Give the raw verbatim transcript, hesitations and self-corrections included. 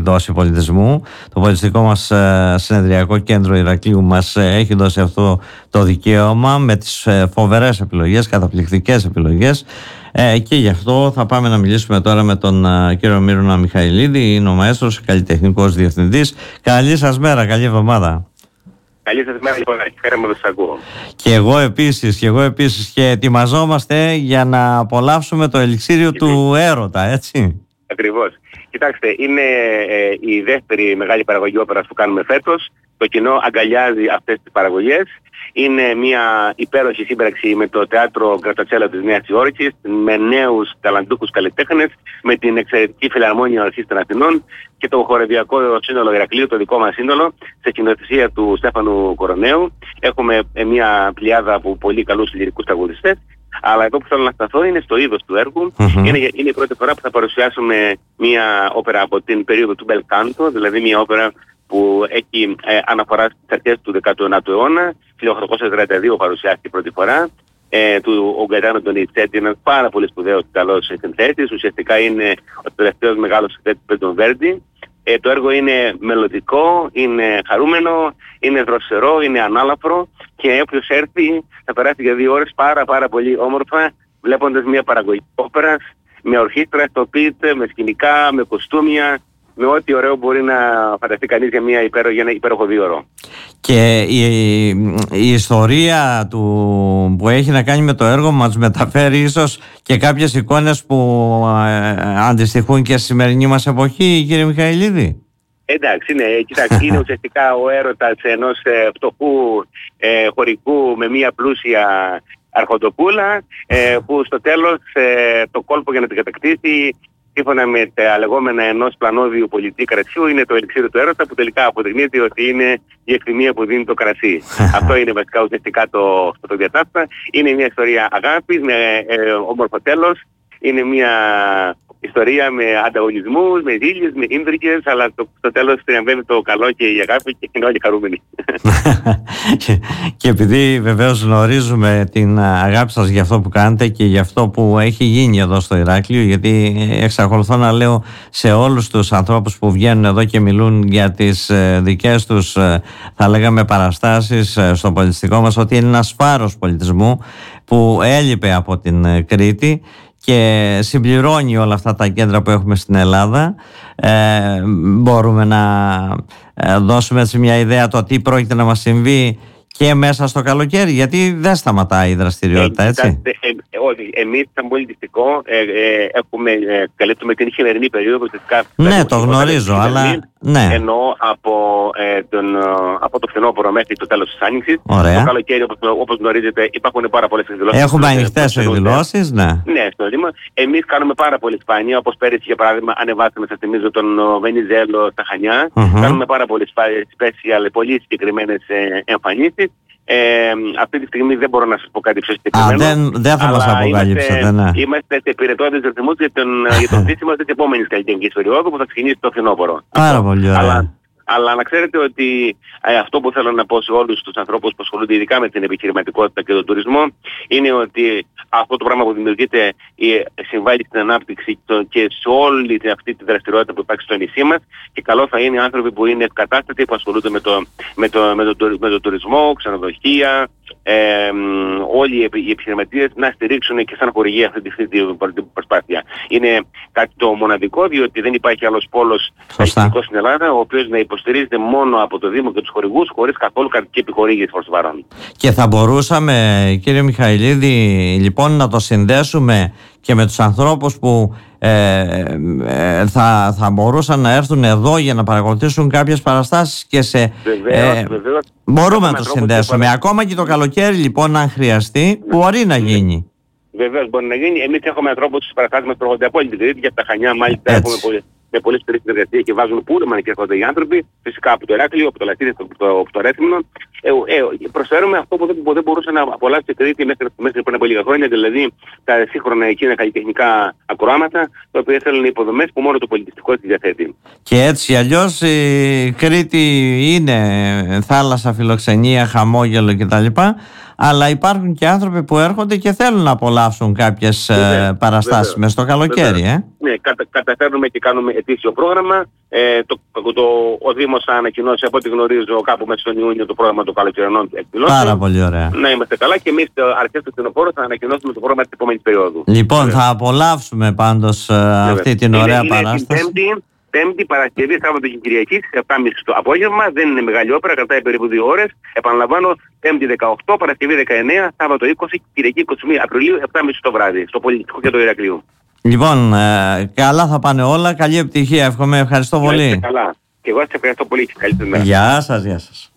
δώσει πολιτισμού. Το πολιτιστικό μας συνεδριακό κέντρο Ηρακλείου μας έχει δώσει αυτό το δικαίωμα με τις φοβερές επιλογές, καταπληκτικές επιλογές. Ε, και γι' αυτό θα πάμε να μιλήσουμε τώρα με τον uh, κύριο Μύρονα Μιχαηλίδη. Είναι ο μαέστρος, καλλιτεχνικός διευθυντής. Καλή σας μέρα, καλή εβδομάδα. Καλή σας μέρα, λοιπόν, χαίρομαι να σας ακούω. Και εγώ επίσης, και εγώ επίσης, και ετοιμαζόμαστε για να απολαύσουμε το ελιξίριο του έρωτα, έτσι. Ακριβώς. Κοιτάξτε, είναι ε, η δεύτερη μεγάλη παραγωγή όπερας που κάνουμε φέτος. Το κοινό αγκαλιάζει αυτές τις παραγωγές. Είναι μια υπέροχη σύμπραξη με το Θέατρο Γκρατσατσέλο της Νέας Υόρκης, με νέους ταλαντούχους καλλιτέχνες, με την εξαιρετική Φιλαρμόνια Ορχής των Αθηνών και το χορευιακό σύνολο Ηρακλείου, το δικό μας σύνολο, σε σκηνοθεσία του Στέφανου Κορονέου. Έχουμε μια πλειάδα από πολύ καλούς λυρικούς τραγουδιστές. Αλλά εδώ που θέλω να σταθώ είναι στο είδος του έργου. Mm-hmm. Είναι, είναι η πρώτη φορά που θα παρουσιάσουμε μια όπερα από την περίοδο του Bel Canto, δηλαδή μια όπερα που έχει ε, αναφορά στις αρχές του δέκατου ένατου αιώνα. χίλια οκτακόσια τριάντα δύο παρουσιάστηκε πρώτη φορά. Ε, του ο Γκαϊτάνο Ντονιτσέτη, ένας πάρα πολύ σπουδαίος Ιταλός συνθέτης. Ουσιαστικά είναι ο τελευταίος μεγάλος συνθέτης του τον Βέρντι. Ε, το έργο είναι μελωδικό, είναι χαρούμενο, είναι δροσερό, είναι ανάλαφρο και όποιος έρθει θα περάσει για δύο ώρες πάρα πάρα πολύ όμορφα, βλέποντας μια παραγωγή όπερας με ορχήστρα, ηχητοποιείται, με σκηνικά, με κοστούμια, με ό,τι ωραίο μπορεί να φανταστεί κανείς για, μια υπέρο, για ένα υπέροχο δύο ώρο. Και η, η ιστορία του, που έχει να κάνει με το έργο μας μεταφέρει ίσως και κάποιες εικόνες που ε, αντιστοιχούν και στη σημερινή μας εποχή, κύριε Μιχαηλίδη. Εντάξει, ναι, κοιτάξτε, είναι ουσιαστικά ο έρωτας ενός ε, φτωχού ε, χωρικού με μια πλούσια αρχοντοπούλα, ε, που στο τέλος ε, το κόλπο για να την κατακτήσει, σύμφωνα με τα λεγόμενα ενός πλανόδιου πολιτή κρατσιού, είναι το ελιξίριο του έρωτα, που τελικά αποδεικνύεται ότι είναι η ευθυμία που δίνει το κρασί. Αυτό είναι βασικά ουσιαστικά το, το διατάστα. Είναι μια ιστορία αγάπης με ε, όμορφο τέλος. Είναι μια ιστορία με ανταγωνισμούς, με ζήλιες, με ίντρικες, αλλά το, στο τέλος τριαμβεύει το καλό και η αγάπη και είναι όλοι χαρούμενοι. και, και επειδή βεβαίως γνωρίζουμε την αγάπη σας για αυτό που κάνετε και για αυτό που έχει γίνει εδώ στο Ηράκλειο, γιατί εξακολουθώ να λέω σε όλους τους ανθρώπους που βγαίνουν εδώ και μιλούν για τις δικές τους, θα λέγαμε, παραστάσεις στο πολιτιστικό μας, ότι είναι ένας φάρος πολιτισμού που έλειπε από την Κρήτη και συμπληρώνει όλα αυτά τα κέντρα που έχουμε στην Ελλάδα. Ε, μπορούμε να δώσουμε έτσι μια ιδέα το τι πρόκειται να μας συμβεί και μέσα στο καλοκαίρι, γιατί δεν σταματάει η δραστηριότητα, έτσι. Ε, ε, ε, όχι, εμείς σαν πολιτιστικό ε, ε, έχουμε, ε, καλύπτουμε την χειμερινή περίοδο. Ναι, το γνωρίζω, αλλά ναι. Εννοώ από, ε, τον, από το φθινόπωρο μέχρι το τέλος της Άνοιξης. Ωραία. Το καλοκαίρι, όπως, όπως γνωρίζετε, υπάρχουν πάρα πολλές εκδηλώσεις. Έχουμε ανοιχτές εκδηλώσεις, ναι. Ναι, στο Δήμα. Εμείς κάνουμε πάρα πολύ σπάνια, όπως πέρυσι για παράδειγμα ανεβάσαμε, σας θυμίζω, τον Βενιζέλο στα Χανιά. Mm-hmm. Κάνουμε πάρα πολύ special, πολύ συγκεκριμένες ε, εμφανίσεις. Ε, αυτή τη στιγμή δεν μπορώ να σας πω κάτι πιο συγκεκριμένο. Α, δεν, δεν θα μας αποκαλύψετε, ναι. Είμαστε σε πυρετώδες ρυθμούς για τον, για τον στήσιμο της επόμενης καλλιτεχνικής περίοδου που θα ξεκινήσει το φθινόπωρο. Πάρα πολύ ωραία. Αλλά, αλλά να ξέρετε ότι ε, αυτό που θέλω να πω σε όλους τους ανθρώπους που ασχολούνται ειδικά με την επιχειρηματικότητα και τον τουρισμό είναι ότι αυτό το πράγμα που δημιουργείται ε, συμβάλλει στην ανάπτυξη το, και σε όλη αυτή τη δραστηριότητα που υπάρχει στο νησί μας, και καλό θα είναι οι άνθρωποι που είναι ευκατάστατοι, που ασχολούνται με το, με το, με το, με το τουρισμό, ξενοδοχεία, ε, όλοι οι επιχειρηματίες να στηρίξουν και σαν χορηγία αυτή τη, αυτή την προσπάθεια. Είναι κάτι το μοναδικό, διότι δεν υπάρχει άλλος πόλος αρχιτεκτονικός στην Ελλάδα, ο οποίος να υποστηρίζεται μόνο από το Δήμο και τους χορηγούς, χωρίς καθόλου κρατική επιχορήγηση προς το παρόν. Και θα μπορούσαμε, κύριε Μιχαηλίδη, λοιπόν, να το συνδέσουμε και με τους ανθρώπους που ε, ε, θα, θα μπορούσαν να έρθουν εδώ για να παρακολουθήσουν κάποιες παραστάσεις και σε... Βεβαίως, ε, βεβαίως. Μπορούμε να το συνδέσουμε. Και ακόμα και το καλοκαίρι, λοιπόν, αν χρειαστεί, μπορεί να γίνει. Βεβαίως μπορεί να γίνει. Εμείς έχουμε ανθρώπους στις παραστάσεις μας προχωρούνται από όλη την Κρήτη, και από τα Χανιά μάλιστα έχουμε πολύ, με πολλές περίπτωση συνεργασία και βάζουν πούλμαν και έρχονται οι άνθρωποι, φυσικά από το Ηράκλειο, από το Λατίνιο, από το, το, το Ρέθυμνο. Ε, ε, προσφέρουμε αυτό που δεν, που δεν μπορούσε να απολαύσει η Κρήτη μέχρι, μέχρι πριν από λίγα χρόνια, δηλαδή τα σύγχρονα εκείνα καλλιτεχνικά ακροάματα, τα οποία θέλουν υποδομές που μόνο το πολιτιστικό της διαθέτει. Και έτσι αλλιώς η Κρήτη είναι θάλασσα, φιλοξενία, χαμόγελο κτλ. αλλά υπάρχουν και άνθρωποι που έρχονται και θέλουν να απολαύσουν κάποιες ε, παραστάσεις μες στο καλοκαίρι. Ε? Ναι, κατα, καταφέρνουμε και κάνουμε ετήσιο πρόγραμμα. Ε, το, το, το, ο Δήμος θα ανακοινώσει, από ό,τι γνωρίζω, κάπου μέσα στον Ιούνιο το πρόγραμμα των καλοκαιρινών εκδηλώσεων. Πάρα πολύ ωραία. Να είμαστε καλά και εμείς αρχές του φθινοπόρου θα ανακοινώσουμε το πρόγραμμα της επόμενης περίοδου. Λοιπόν, Βέβαια. θα απολαύσουμε πάντως Βέβαια. αυτή την ωραία είναι, παράσταση. Είναι πέμπτη, πέμπτη, Παρασκευή, Σάββατο και Κυριακή στις επτά και μισή το απόγευμα. Δεν είναι μεγάλη όπερα, κρατάει περίπου δύο ώρες. Επαναλαμβάνω, Πέμπτη δεκαοκτώ, Παρασκευή δεκαεννέα, Σάββατο είκοσι, Κυριακή είκοσι μία Απριλίου, επτά και μισή το βράδυ, στο Πολιτικό Κέντρο Ηρακλείου. Λοιπόν, ε, καλά θα πάνε όλα. Καλή επιτυχία. Εύχομαι. Ευχαριστώ πολύ. Καλά. Και εγώ σας ευχαριστώ πολύ. Καλή μέρα. Γεια σας, γεια σας.